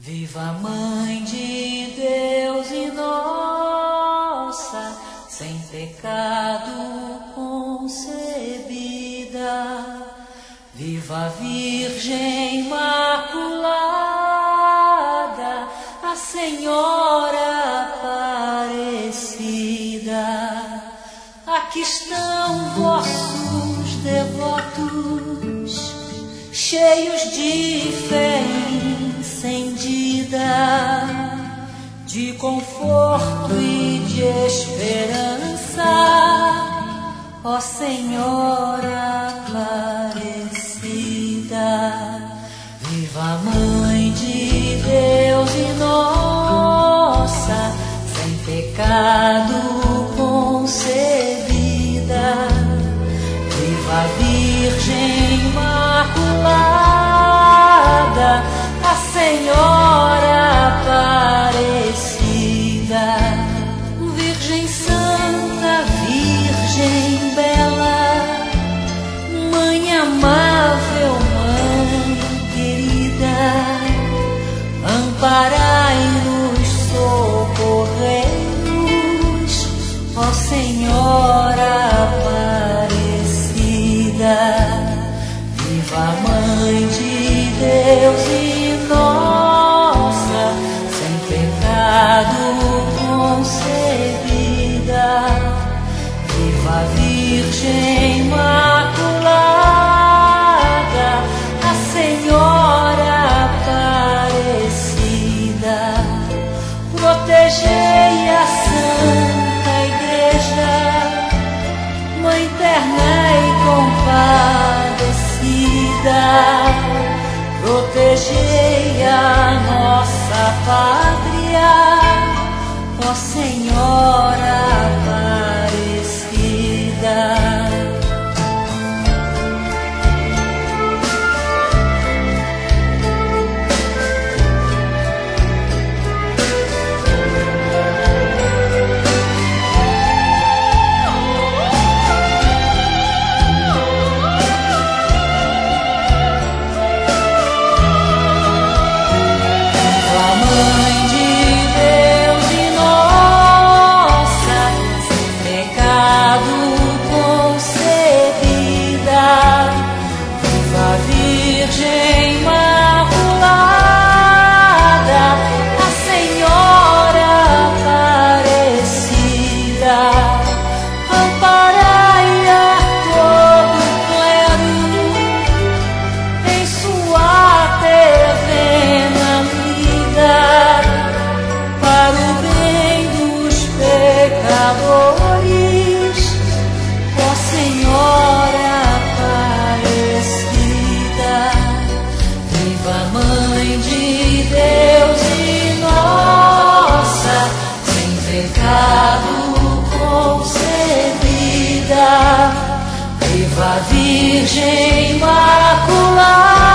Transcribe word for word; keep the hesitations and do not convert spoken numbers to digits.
Viva Mãe de Deus e nossa, sem pecado concebida. Viva Virgem Imaculada, a Senhora Aparecida. Aqui estão vossos devotos, cheios de fé incendida, de conforto e de esperança, ó Senhora Aparecida. Viva Mãe de Deus e nossa, sem pecado concebida. Viva Virgem Imaculada, a Senhora Aparecida. Virgem Santa, Virgem Bela, Mãe amável, Mãe querida, amparai-nos, socorrei-nos, ó Senhora Aparecida. Viva Mãe de Deus e nossa, sem pecado concebida. Viva Virgem Imaculada, a Senhora Aparecida. Protegei a Santa Igreja, Mãe terna e compadecida. Protegei a nossa pátria, ó Senhora Aparecida. Viva Virgem Imaculada,